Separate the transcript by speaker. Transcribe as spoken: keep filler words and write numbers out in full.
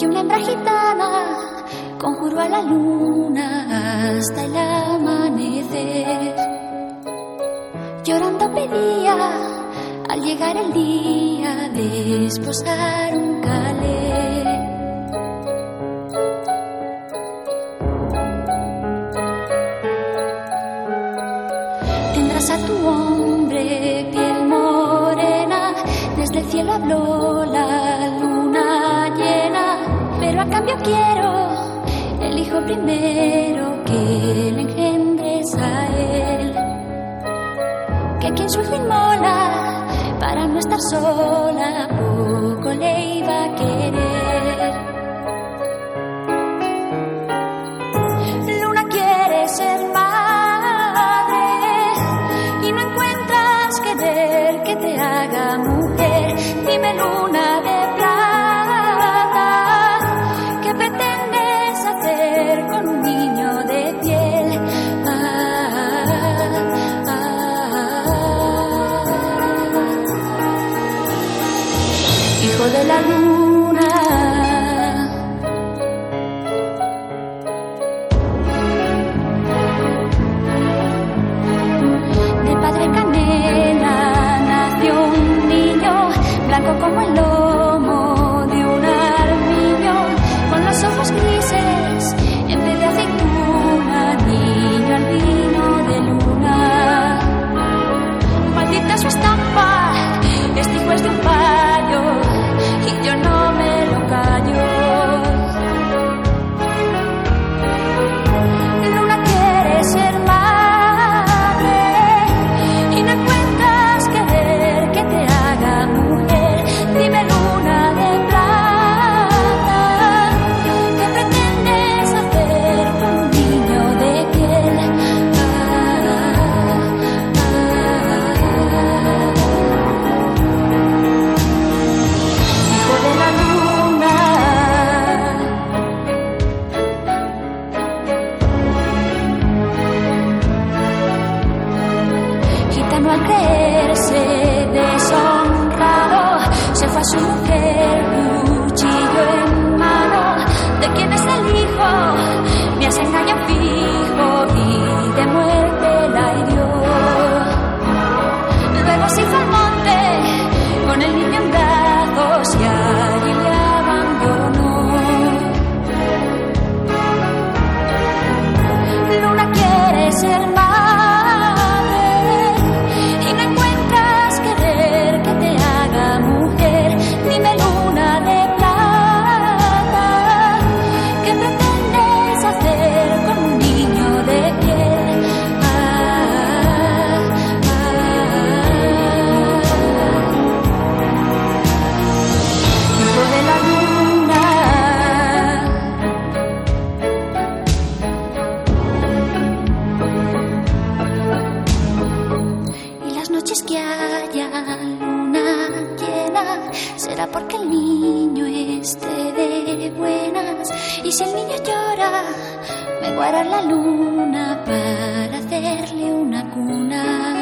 Speaker 1: que una hembra gitana conjuró a la luna hasta el amanecer. Llorando pedía al llegar el día de esposar un calé. Tendrás a tu hombre piel morena, desde el cielo habló la luna llena, pero a cambio quiero el hijo primero que le engendres a él. Que quien su hijo inmola para no estar sola, poco le iba a querer. Luna quiere ser madre y no encuentras querer que te haga mujer. Dime, luna de plata, ¿qué pretendes hacer con un niño de piel? Hijo de la luna, de padre canela nació un niño, blanco como el lomo de un armiño, con los ojos grises en vez de aceituna, niño albino de luna. Maldita su estampa, este hijo es de un payo y yo no me lo callo. Luna quiere ser madre y no encuentras querer que te haga mujer. Dime, luna de plata, ¿qué pretendes hacer con un niño de piel? Ah, ah, ah. Hijo de la luna, gitano al creerse deshonrado, se fue a su mujer, cuchillo en mano. ¿De quién es el hijo? Me has engañado fijo y de muerte la hirió. Luego se fue al monte con el niño en brazos y allí le abandonó. Luna quiere ser madre y no encuentras querer que te haga mujer. Dime, luna de plata, ¿qué pretendes hacer con un niño de piel? Ah, ah, hijo de la luna. Y las noches que haya luna llena, será porque el niño esté de buenas. Y si el niño llora, me guarda la luna para hacerle una cuna.